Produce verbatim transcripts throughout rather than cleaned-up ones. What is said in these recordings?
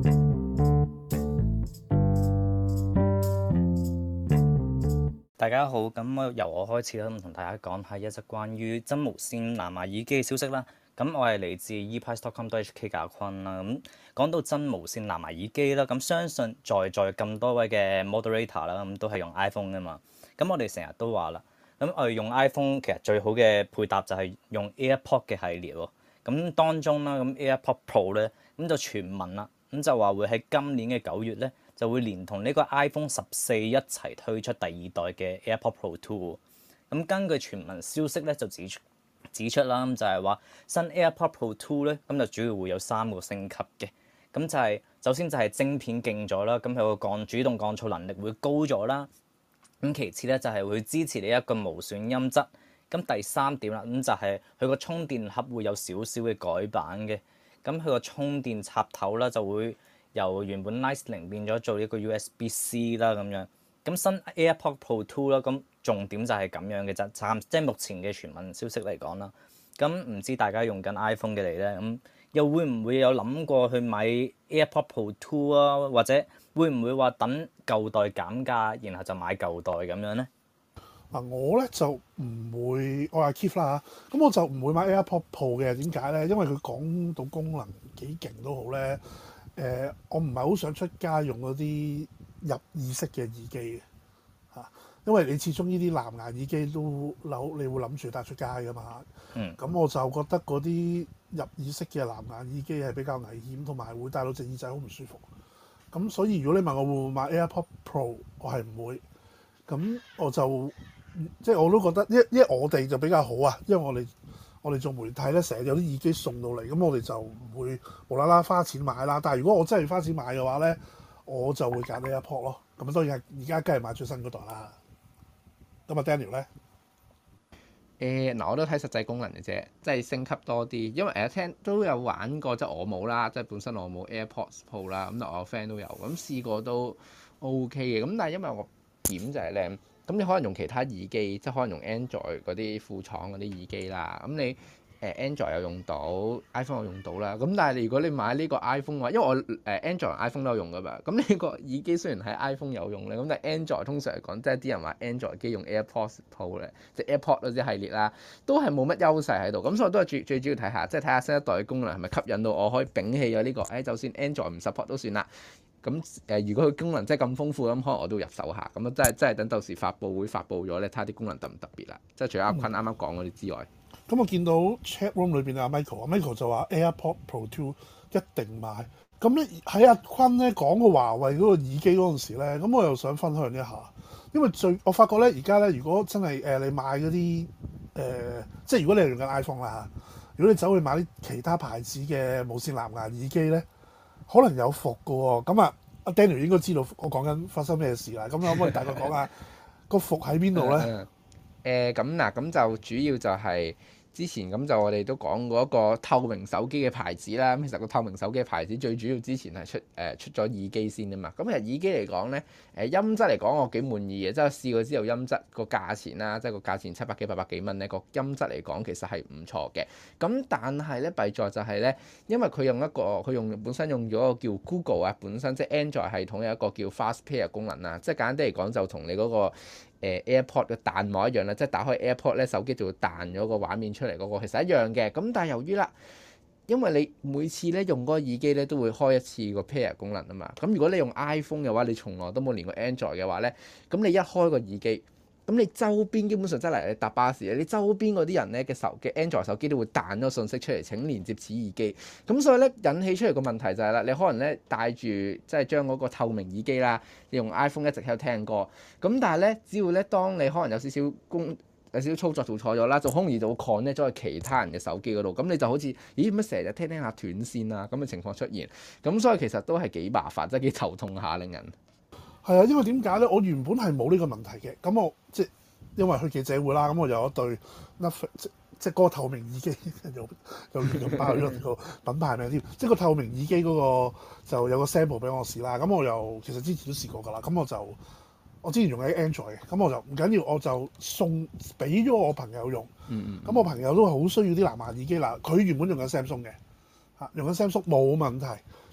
大家好，咁我由我開始啦，咁同大家講下一則關於真無線藍牙耳機嘅消息啦。咁我係嚟自 e price dot com dot h k 嘅阿坤啦。咁講到真無線藍牙耳機啦，咁相信在在咁多位嘅 moderator 啦，咁都係用 iPhone 噶嘛。咁我哋成日都話啦，咁我哋用 iPhone 其實最好嘅配搭就係用 AirPod 嘅系列喎。咁當中啦，咁 AirPod Pro 咧，咁就傳聞啦，咁就話會喺今年嘅九月咧，就會連同呢個 iPhone 十四一齊推出第二代嘅 AirPod Pro Two。咁根據傳聞消息咧，就指出指出啦，咁就係話新 AirPod Pro Two 咧，咁就主要會有三個升級嘅。咁就係、是、首先就係晶片勁咗啦，咁佢個降主動降噪能力會高咗啦。咁其次咧就係會支持你一個無損音質。咁第三點啦，咁就係佢個充電盒會有少少嘅改版嘅。咁佢個充電插頭啦就會由原本 Lightning 變咗做一個 U S B C 啦咁樣。咁新 AirPod Pro Two 啦，咁重點就係咁樣嘅啫，暫即係目前嘅傳聞消息嚟講啦。咁唔知大家用緊 iPhone 嘅你咧，咁又會唔會有諗過去買 AirPod Pro Two 啊？或者會唔會話等舊代減價，然後就買舊代咁樣咧？ 嗱，我咧就唔會，我係 Keith 啦嚇，咁我就唔會買 AirPod Pro 嘅。點解咧？因為佢講到功能幾勁都好咧。誒、呃，我唔係好想出街用嗰啲入耳式嘅耳機嘅嚇，因為你始終呢啲藍牙耳機都扭，你會諗住帶出街噶嘛。嗯。咁我就覺得嗰啲入耳式嘅藍牙耳機係比較危險，同埋會帶到隻耳仔好唔舒服。咁所以如果你問我會唔會買 AirPod Pro，我係唔會。咁我就即係我都覺得，因因為我哋就比較好啊，因為我哋我哋做媒體咧，成日有啲耳機送到嚟，咁我哋就唔會無啦啦花錢買啦。但係如果我真係花錢買嘅話咧，我就會揀 AirPod 咯。咁當然係而家梗係買最新嗰代啦。咁啊 Daniel 咧？ 誒嗱、呃，我都睇實際功能嘅啫，即係升級多啲。因為誒聽都有玩過，即係我冇啦，即係本身我冇 AirPods Pro 啦，咁但我 friend 都有，咁試過都 OK 嘅。咁但係因為我點就係咧，咁你可能用其他耳機，即係可能用 Android 嗰啲副廠嗰啲耳機啦。咁你誒 Android 又用到 ，iPhone 又用到啦。咁但係你如果你買呢個 iPhone 嘅話，因為我誒 Android、iPhone 都有用噶嘛。咁你個耳機雖然喺 iPhone 有用咧，咁但係 Android 通常嚟講，即係啲人話 Android 機用 AirPods Pro 咧，即係 AirPod 嗰啲系列啦，都係冇乜優勢喺度。咁所以都係最最主要睇下，即係睇下新一代嘅功能係咪吸引到我可以摒棄咗呢個。誒，就算 Android 唔 support 都算啦。咁誒、呃，如果佢功能真係咁豐富，咁可能我都入手下。咁啊，真係真係等到時發佈會發佈咗咧，睇下啲功能特唔特別啦。即係除咗阿坤啱啱講嗰啲之外， 咁、嗯、我見到 chat room 裏邊阿 Michael，阿 Michael 就話 AirPod Pro Two 一定買。咁咧喺阿坤咧講個華為嗰個耳機嗰陣時咧，咁我又想分享一下，因為最我發覺咧而家咧，如果真係誒、呃、你買嗰啲誒，即係如果你係用緊 iPhone 啦嚇，如果你走去買啲其他牌子嘅無線藍牙耳機咧，可能有伏嘅喎。咁啊，阿 Daniel 應該知道我講緊發生咩事啦。咁可唔可以大概講下個伏喺邊度咧？ 誒咁嗱，咁就主要就係之前咁就我哋都講過一個透明手機嘅牌子啦。咁其實個透明手機嘅牌子最主要之前係出誒、呃、出咗耳機先啊嘛。咁其實耳機嚟講咧，誒音質嚟講我幾滿意嘅，即係試過之後音質個價錢啦，即係個價錢七百幾八百幾蚊咧，個音質嚟講其實係唔錯嘅。咁但係咧弊在就係咧，因為佢用一個佢用本身用咗個叫 Google 啊，本身即係 Android 系統有一個叫 Fast Pair 功能啦。即係簡單啲嚟講，就同你嗰、那個誒 AirPod 嘅彈幕一樣啦，即係打開 AirPod 咧，手機就會彈咗個畫面出嚟嗰個，其實一樣嘅。咁但係由於啦，因為你每次咧用嗰個耳機咧都會開一次個 Pair 功能啊嘛。咁如果你用 iPhone 嘅話，你從來都冇連過 Android 嘅話咧，咁你一開個耳機，咁你周邊基本上真係你搭巴士，你周邊嗰啲人咧嘅手嘅 Android 手機都會彈咗信息出嚟，請連接此耳機。咁所以咧引起出嚟個問題就係啦，你可能咧帶住即係將嗰個透明耳機啦，你用 iPhone 一直喺度聽歌。咁但係咧，只要咧當你可能有少少工有少少操作做錯咗啦，就好容易就會 connect 咗去其他人嘅手機嗰度。咁你就好似咦乜成日聽聽下斷線啊咁嘅情況出現。咁所以其實都係幾麻煩，即係幾頭痛下令人。 係啊，因為點解咧？我原本係冇呢個問題嘅。咁我即係因為去記者會啦，咁我有一對 Netflix 即即嗰個透明耳機，又又又爆咗個品牌名添。即係個透明耳機嗰個就有個 sample 俾我試啦。咁我又其實之前都試過㗎啦。咁我就我之前用喺 Android 嘅，咁我就唔緊要，我就送俾咗我朋友用。咁、嗯嗯、我朋友都好需要啲藍牙耳機啦。佢原本用緊 Samsung 嘅嚇，用緊 Samsung 冇問題。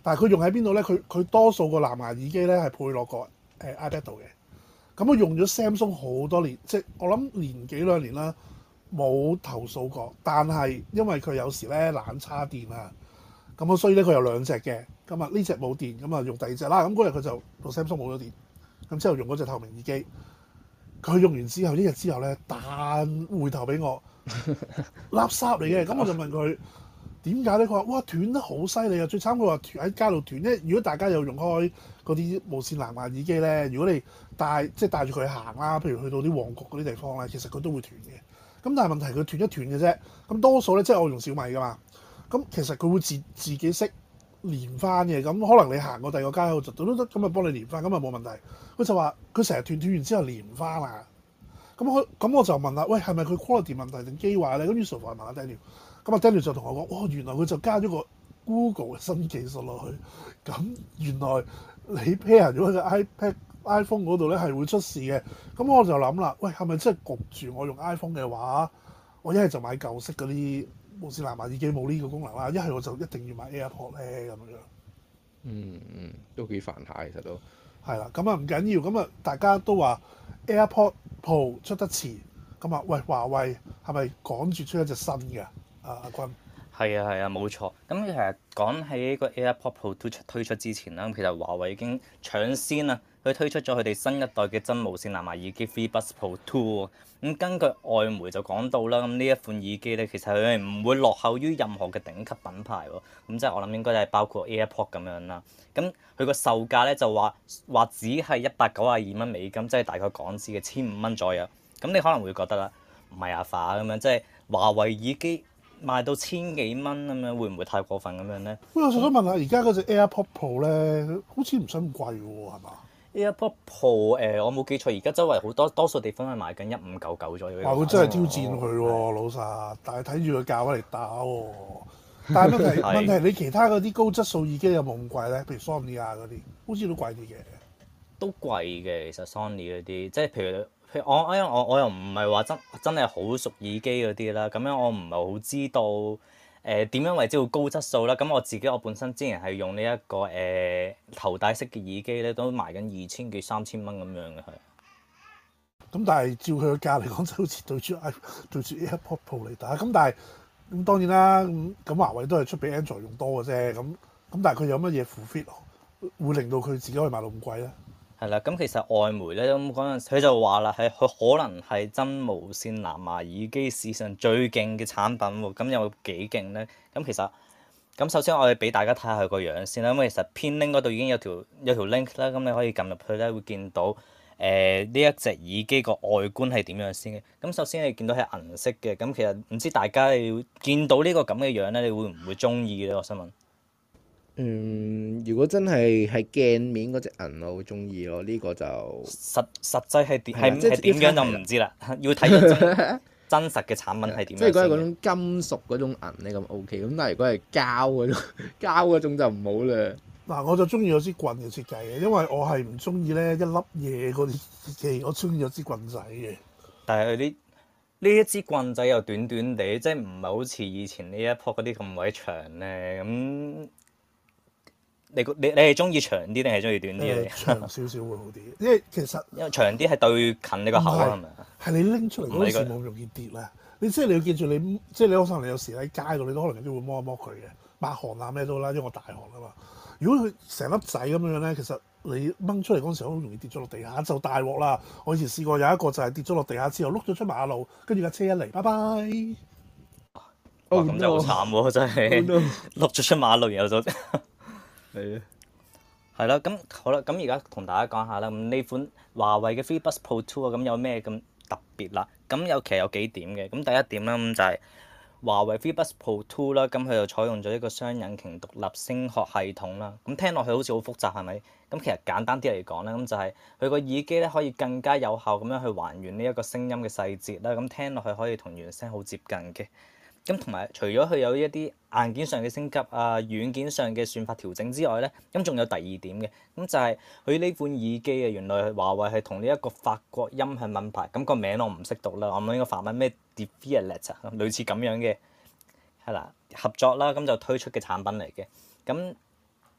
但係佢用喺邊度咧？佢佢多數個藍牙耳機咧係配落個誒 iPad 度嘅。咁我用咗 Samsung 好多年，即係我諗年幾兩年啦，冇投訴過。但係因為佢有時咧懶叉電啊，咁啊所以咧佢有兩隻嘅。咁啊呢隻冇電，咁啊用第二隻啦。咁嗰日佢就部 Samsung 冇咗電，咁之後用嗰隻透明耳機。佢用完之後一日之後咧彈回頭俾我，垃圾嚟嘅。咁我就問佢點解咧？佢話：哇斷得好犀利啊！最慘佢話斷喺街度斷。因為如果大家有用開嗰啲無線藍牙耳機咧，如果你帶即係帶住佢行啦，譬如去到啲旺角嗰啲地方咧，其實佢都會斷嘅。咁但係問題佢斷一斷嘅啫。咁多數咧，即係我用小米㗎嘛。咁其實佢會自自己識連翻嘅。咁可能你行過第二個街口就都得，咁啊幫你連翻，咁啊冇問題。佢就話佢成日斷斷完之後連翻啊。咁我咁我就問啦，喂係咪佢 quality 問題定機壞咧？咁於是乎問阿 Daniel。咁阿 Daniel 就同我講：哇、哦，原來佢就加咗個 Google 嘅新技術落去。咁原來你 pair 咗喺個 iPad、iPhone 嗰度咧係會出事嘅。咁我就諗啦，喂係咪真係焗住我用 iPhone 嘅話，我一係就買舊式嗰啲無線藍牙耳機冇呢個功能啦，一係我就一定要買 AirPod 咧咁樣。 嗯嗯，都幾煩下其實都。 係啦，咁啊唔緊要，咁啊大家都話 AirPod Pro 出得遲，咁啊喂華為係咪趕住出一隻新嘅？啊阿君。 係啊係啊，冇錯。咁其實講起呢個 AirPod Pro 推出推出之前啦，其實華為已經搶先啊，佢推出咗佢哋新一代嘅真無線藍牙耳機 FreeBuds Pro Two。咁根據外媒就講到啦，咁呢一款耳機咧，其實佢係唔會落後於任何嘅頂級品牌喎。咁即係我諗應該係包括 AirPod 咁樣啦。咁佢個售價咧就話話只係一百九十二蚊美金，即係大概港紙嘅千五蚊左右。咁你可能會覺得啦，唔係啊化咁樣，即係華為耳機賣到千幾蚊咁樣，會唔會太過分咁樣咧？ 喂，我想問下，而家嗰隻 AirPod Pro 咧，好似唔使咁貴喎，係嘛？ AirPod Pro 誒、呃，我冇記錯，而家周圍好多多數地方係賣緊一五九九左右。 哇！佢真係挑戰佢喎，哦、老實，但係睇住個價位嚟打喎。但係問題問題，你其他嗰啲高質素耳機有冇咁貴咧？譬如 Sony 啊嗰啲，好似都貴啲嘅。 都貴嘅，其實 Sony 嗰啲，即係譬如譬如我我我我又唔係話真真係好熟耳機嗰啲啦，咁樣我唔係好知道誒點、呃、樣為之叫高質素啦。咁我自己我本身之前係用呢、這、一個誒、呃、頭戴式嘅耳機咧，都賣緊二千幾三千蚊咁樣嘅係。 咁但係照佢個價嚟講，就好似對住 i 對住 AirPod Pro 嚟打。咁但係咁當然啦，咁咁華為都係出俾 Android 用多嘅啫。咁咁但係佢有乜嘢 fulfil 會令到佢自己可以賣到咁貴咧？ 係啦，咁其實外媒咧咁嗰陣佢就話啦，係佢可能係真無線藍牙耳機史上最勁嘅產品喎。咁有幾勁咧？咁其實咁首先我哋俾大家睇下佢個樣先啦。咁其實偏 link 嗰度已經有條有條 link 啦，咁你可以撳入去咧，會見到誒呢、呃、一隻耳機個外觀係點樣先嘅。咁首先你見到係銀色嘅，咁其實唔知大家你見到呢個咁嘅樣咧，你會唔會中意咧？我想問。 嗯，如果真係係鏡面嗰隻銀，我會中意咯。呢、這個就實實際係點係係係點樣就唔知啦，要睇真真實嘅產品係點樣。 即係如果係嗰種金屬嗰種銀咧，咁 O K。咁但係如果係膠嗰種膠嗰種就唔好啦。 嗱，我就中意嗰支棍嘅設計嘅，因為我係唔中意咧一粒嘢嗰啲耳機，我中意有支棍仔嘅。 但係佢啲呢一支棍仔又短短地，即係唔係好似以前呢一樖嗰啲咁鬼長咧咁。你你你係中意長啲定係中意短啲咧？ 長少少會好啲，因為其實因為長啲係對近你個口啊，係咪啊？ 係你拎出嚟嗰陣時冇咁容易跌咧。你即係你要記住你，你即係你可能你有時喺街度，你都可能有機會摸一摸佢嘅，抹汗啊咩都啦，因為我大汗啊嘛。如果佢成粒仔咁樣咧，其實你掹出嚟嗰陣時好容易跌咗落地下，就大鑊啦。我以前試過有一個就係跌咗落地下之後碌咗出馬路，跟住架車一嚟，拜拜。 哇！咁就好慘喎，真係碌咗出馬路，然後就〜係啊，係啦，咁好啦，咁而家同大家講下啦，咁呢款華為嘅 FreeBuds Pro Two 啊，咁有咩咁特別啦？咁有其實有幾點嘅，咁第一點啦，咁就係華為 FreeBuds Pro Two 啦，咁佢就採用咗一個雙引擎獨立聲學系統啦，咁聽落去好似好複雜係咪？咁其實簡單啲嚟講咧，咁就係佢個耳機咧可以更加有效咁樣去還原呢一個聲音嘅細節啦，咁聽落去可以同原聲好接近嘅。咁同埋除咗佢有一啲硬件上嘅升級啊、軟件上嘅算法調整之外咧，咁仲有第二點嘅，咁就係佢呢款耳機啊，原來華為係同呢一個法國音響品牌，咁個名我唔識讀啦，我諗應該法文咩 Defilet 啊，類似咁樣嘅係啦合作啦，咁就推出嘅產品嚟嘅。咁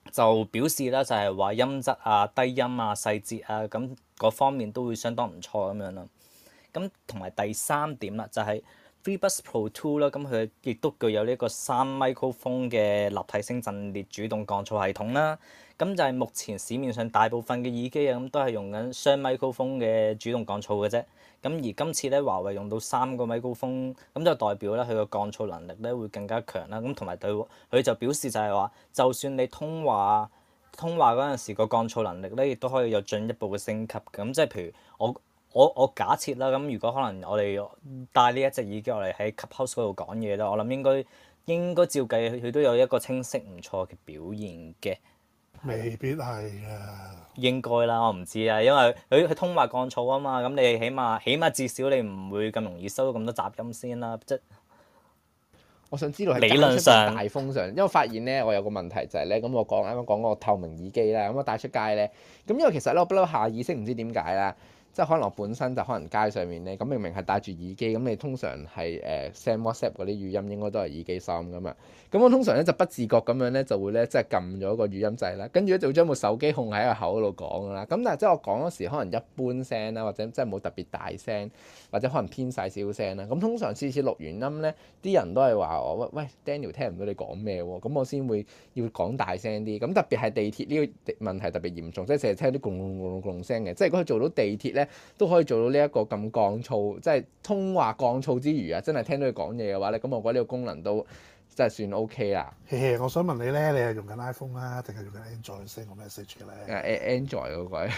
就表示啦，就係話音質啊、低音啊、細節啊，咁嗰方面都會相當唔錯咁樣啦。咁同埋第三點啦，就係 FreeBuds Pro Two 啦，咁佢亦都具有呢個三 microphone 嘅立體聲陣列主動降噪系統啦。咁就係目前市面上大部分嘅耳機啊，咁都係用緊雙 microphone 嘅主動降噪嘅啫。咁而今次咧，華為用到三個 microphone，咁就代表咧佢個降噪能力咧會更加強啦。咁同埋對佢就表示就係話，就算你通話通話嗰陣時個降噪能力咧，亦都可以有進一步嘅升級。咁即係譬如我我我假設啦，咁如果可能我哋戴呢一隻耳機落嚟喺 Clubhouse 嗰度講嘢啦，我諗應該應該照計佢都有一個清晰唔錯嘅表現嘅。 未必係啊， 應該啦，我唔知啊，因為佢佢通話降噪啊嘛，咁你起碼起碼至少你唔會咁容易收到咁多雜音先啦，即我想知道係理論上大風上，因為我發現咧，我有個問題就係咧，咁我講啱啱講嗰個透明耳機啦，咁我帶出街咧，咁因為其實咧我不嬲下意識唔知點解啦。即係可能我本身就可能街上面咧，咁明明係戴住耳機，咁你通常係誒 send WhatsApp 嗰啲語音應該都係耳機收噶嘛。咁我通常咧就不自覺咁樣咧就會咧即係撳咗個語音掣啦，跟住咧就會將部手機控喺個口度講噶啦。咁但係即係我講嗰時可能一般聲啦，或者即係冇特別大聲，或者可能偏細少聲啦。咁通常次次錄完音咧，啲人都係話我喂喂 Daniel 聽唔到你講咩喎，咁我先會要講大聲啲。咁特別係地鐵呢個問題特別嚴重，即係成日聽啲轟隆轟隆聲嘅。即係如果佢做到地鐵咧，都可以做到呢一個咁降噪，即係通話降噪之餘啊，真係聽到佢講嘢嘅話咧，咁我覺得呢個功能都真係算 OK 啦。 嘿嘿，我想問你咧，你係用緊 iPhone 啊，定係用緊 Android send 個 message 咧？ 誒 Android 嗰個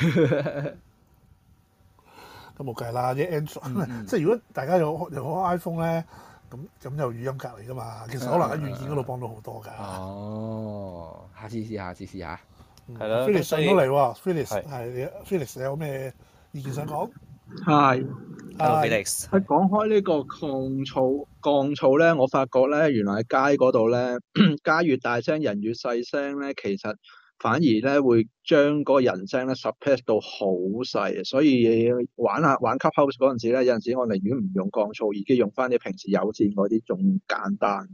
都冇計啦，啲 Android 即係如果大家有用開 iPhone 咧，咁咁有語音隔離噶嘛，其實可能喺軟件嗰度幫到好多㗎。 哦，下次試下，下次試下。 係咯。 Felix 上到嚟喎，Felix 係係 Felix 有咩意見想講？ 係 Hello 係 Felix， 喺講開呢個降噪降噪咧，我發覺咧，原來喺街嗰度咧，街越大聲，人越細聲咧，其實反而咧會將嗰個人聲咧 suppress 到好細，所以玩下玩 Clubhouse 嗰陣時咧，有陣時我寧願唔用降噪耳機，用翻啲平時有線嗰啲仲簡單。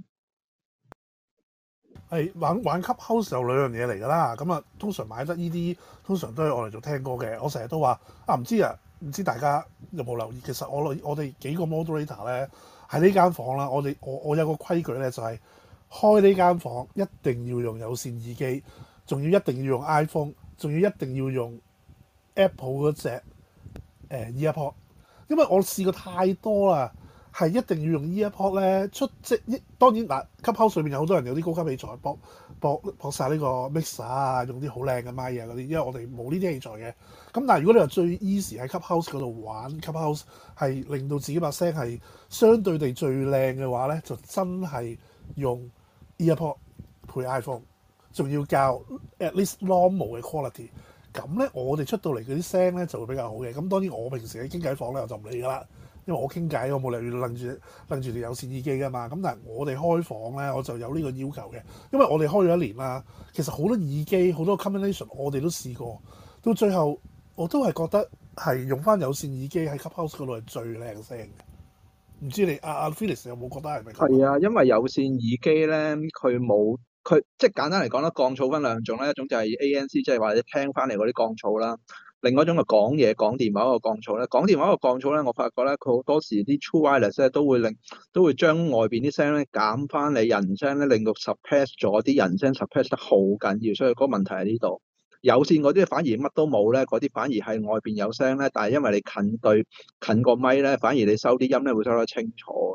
係玩玩 Clubhouse 有兩樣嘢嚟㗎啦，咁啊通常買得呢啲，通常都係我嚟做聽歌嘅。我成日都話啊，唔知啊，唔知大家有冇留意？其實我我哋幾個 moderator 咧喺呢間房啦，我哋我我有個規矩咧，就係、是、開呢間房一定要用有線耳機，仲要一定要用 iPhone，仲要一定要用 Apple 嗰隻誒 EarPod，因為我試過太多啦。係一定要用 EarPod 咧出即係當然嗱 Clubhouse 上面有好多人有啲高級器材駁駁駁曬呢個 mixer 啊，用啲好靚嘅咪啊嗰啲，因為我哋冇呢啲器材嘅。咁但係如果你話最 easy 喺 Clubhouse 嗰度玩 Clubhouse 係令到自己把聲係相對地最靚嘅話咧，就真係用 EarPod 配 iPhone，仲要較 at least normal 嘅 quality。咁咧我哋出到嚟嗰啲聲咧就會比較好嘅。咁當然我平時喺傾偈房咧我就唔理㗎啦。因為我傾偈，我冇理由要拎住拎住條有線耳機㗎嘛。咁但係我哋開房咧，我就有呢個要求嘅。因為我哋開咗一年啦，其實好多耳機好多 combination 我哋都試過，到最後我都係覺得係用翻有線耳機喺 Clubhouse 嗰度係最靚聲嘅。唔知你阿阿、啊、Felix 有冇覺得係咪？ 係啊，因為有線耳機咧，佢冇佢即係簡單嚟講啦，降噪分兩種咧，一種就係 A N C，即係話你聽翻嚟嗰啲降噪啦。另外一種係講嘢講電話嗰個降噪咧，講電話嗰個降噪咧，我發覺咧佢好多時啲 True Wireless 咧都會令都會將外邊啲聲咧減翻你人聲咧，令到 suppress 咗啲人聲 suppress 得好緊要，所以嗰個問題喺呢度。有線嗰啲反而乜都冇咧，嗰啲反而係外邊有聲咧，但係因為你近對近個咪咧，反而你收啲音咧會收得清楚。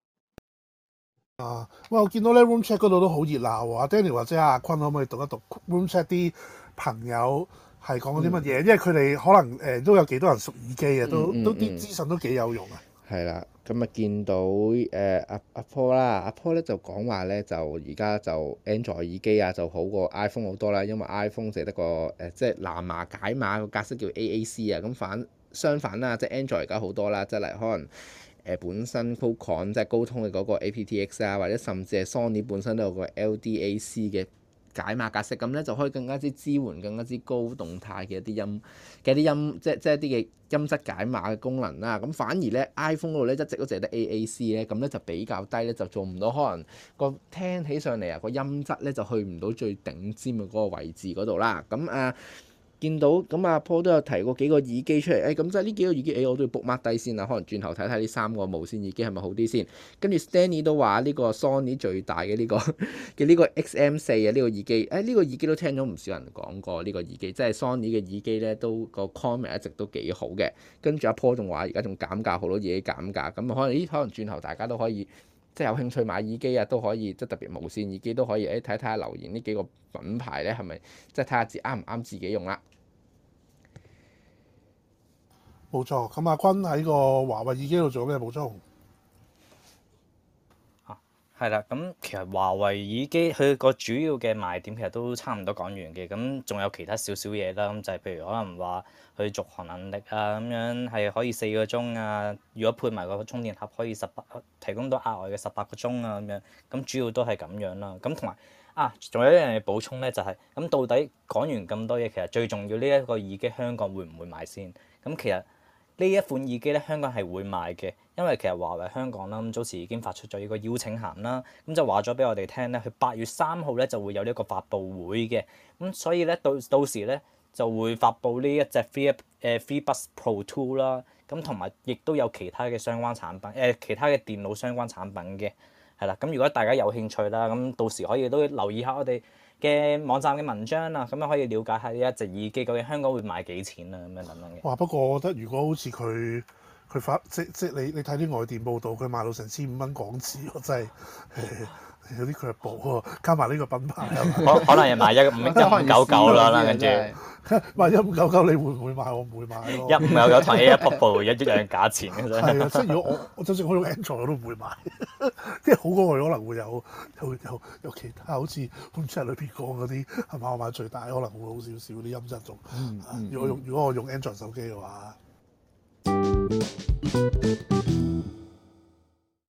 啊！喂，我見到咧 room chat 嗰度都好熱鬧喎。阿 Daniel 或者阿坤可唔可以讀一讀 room chat 啲朋友係講緊啲乜嘢？因為佢哋可能誒、呃、都有幾多人熟耳機啊，都都啲資訊都幾有用啊。 係啦，咁啊見到誒阿阿 Paul 啦，阿 Paul 咧就講話咧就而家就 Android 耳機啊就好過 iPhone 好多啦，因為 iPhone 淨係得個誒即係藍牙解碼個格式叫 A A C 啊，咁反相反啦，即係 Android 而家好多啦，即係例如可能。誒本身 Qualcomm 即係高通嘅嗰個 A P T X 啊，或者甚至係 Sony 本身都有個 L D A C 嘅解碼格式，咁咧就可以更加之支援更加之高動態嘅一啲音嘅一啲音，即係即係一啲嘅音質解碼嘅功能啦。咁反而咧 iPhone 嗰度咧一直都淨係得 A A C 咧，咁咧就比較低咧，就做唔到可能個聽起上嚟啊個音質咧就去唔到最頂尖嘅嗰個位置嗰度啦。咁啊〜見到咁阿 Paul 都有提過幾個耳機出嚟，誒、哎、咁即係呢幾個耳機，誒、哎、我都要 book mark 低先啦，可能轉頭睇睇呢三個無線耳機係咪好啲先。跟住 Stanley 都話呢個 Sony 最大嘅呢、這個嘅呢個 X M 四嘅呢個耳機，誒、哎、呢、這個耳機都聽咗唔少人講過呢、這個耳機，即係 Sony 嘅耳機咧都個 comment 一直都幾好嘅。跟住阿 Paul 仲話而家仲減價，好多嘢減價，咁可能咦可能轉頭大家都可以即係有興趣買耳機啊，都可以即係特別無線耳機都可以誒睇睇下留言呢幾個品牌咧係咪即係睇下自啱唔啱自己用啦。 冇錯，咁阿坤喺個華為耳機度做咩補充？ 啊，係啦，咁其實華為耳機佢個主要嘅賣點其實都差唔多講完嘅，咁仲有其他少少嘢啦，咁就係譬如可能話佢續航能力啊咁樣係可以四個鐘啊，如果配埋個充電盒可以十八提供到額外嘅十八個鐘啊咁樣，咁主要都係咁樣啦，咁同埋啊，仲有一樣嘢補充咧，就係、是、咁到底講完咁多嘢，其實最重要呢一個耳機香港會唔會賣先？咁其實呢一款耳機咧，香港係會賣嘅，因為其實華為香港啦，咁早時已經發出咗呢個邀請函啦，咁就話咗俾我哋聽咧，佢八月三號咧就會有呢個發布會嘅，咁所以咧到到時咧就會發布呢一隻 Free 誒 FreeBuds Pro Two 啦，咁同埋亦都有其他嘅相關產品，誒、呃、其他嘅電腦相關產品嘅，係啦，咁如果大家有興趣啦，咁到時可以都留意下我哋嘅網站嘅文章啊，咁樣可以了解下呢一隻耳機究竟香港會賣幾錢啊，咁樣等等嘅。 哇！不過我覺得如果好似佢佢發即即你你睇啲外電報道，佢賣到成千五蚊港紙，我真係有啲卻步喎。加埋呢個品牌， 可可能係賣一五一五九九啦，跟住賣一五九九，你會唔會買？我唔會買咯。 一五九九同 AirPods Pro 一樣價錢嘅啫。 係啊，即係如果我我就算我用 Android 我都唔會買，即係好過佢可能會有有有有其他好似本書裏邊講嗰啲係嘛？我買最大可能會好少少啲音質仲。 嗯嗯、 如果用如果我用 Android 手機嘅話。